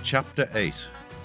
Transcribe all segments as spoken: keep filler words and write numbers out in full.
Chapter eight.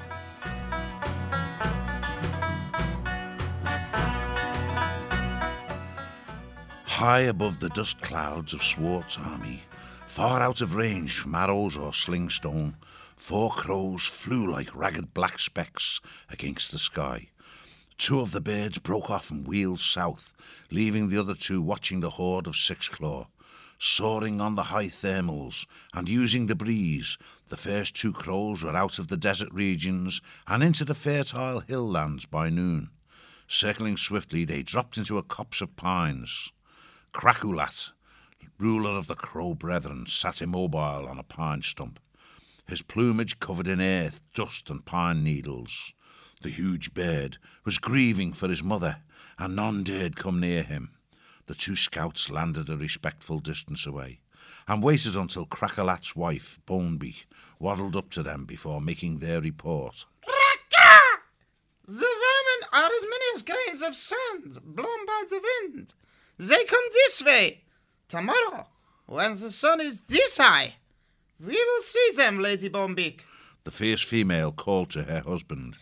High above the dust clouds of Swart's army, far out of range from arrows or slingstone, four crows flew like ragged black specks against the sky. Two of the birds broke off and wheeled south, leaving the other two watching the horde of Sixclaw. Soaring on the high thermals and using the breeze, the first two crows were out of the desert regions and into the fertile hill lands by noon. Circling swiftly, they dropped into a copse of pines. Craculat, ruler of the Crow Brethren, sat immobile on a pine stump, his plumage covered in earth, dust and pine needles. The huge bird was grieving for his mother, and none dared come near him. The two scouts landed a respectful distance away, and waited until Craculat's wife, Bonebeak, waddled up to them before making their report. Raka! The vermin are as many as grains of sand blown by the wind. They come this way. Tomorrow, when the sun is this high, we will see them, Lady Bonebeak. The fierce female called to her husband.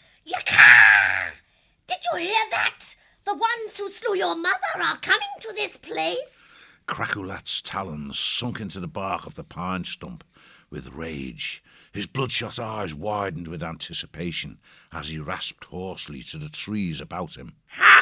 Yaka! Did you hear that? The ones who slew your mother are coming to this place. Craculat's talons sunk into the bark of the pine stump with rage. His bloodshot eyes widened with anticipation as he rasped hoarsely to the trees about him.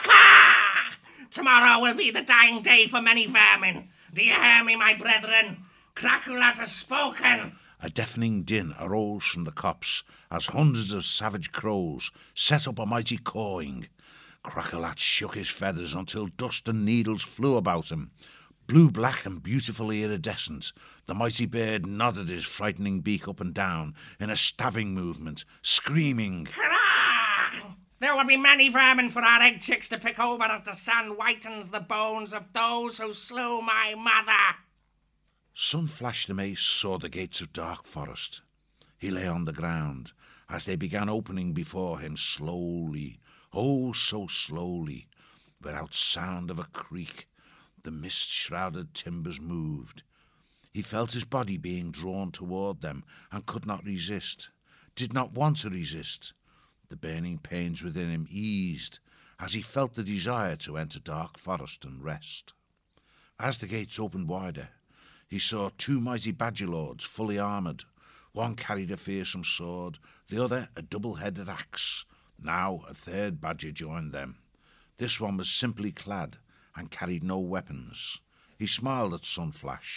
Haka! Tomorrow will be the dying day for many vermin. Do you hear me, my brethren? Craculat has spoken. A deafening din arose from the copse as hundreds of savage crows set up a mighty cawing. Craculat shook his feathers until dust and needles flew about him. Blue-black and beautifully iridescent, the mighty bird nodded his frightening beak up and down in a stabbing movement, screaming, Hurrah! There will be many vermin for our egg chicks to pick over as the sun whitens the bones of those who slew my mother. Sunflash the Mace saw the gates of Dark Forest. He lay on the ground as they began opening before him slowly, oh so slowly, without sound of a creak. The mist-shrouded timbers moved. He felt his body being drawn toward them and could not resist, did not want to resist. The burning pains within him eased as he felt the desire to enter Dark Forest and rest. As the gates opened wider, he saw two mighty badger lords fully armoured. One carried a fearsome sword, the other a double-headed axe. Now a third badger joined them. This one was simply clad and carried no weapons. He smiled at Sunflash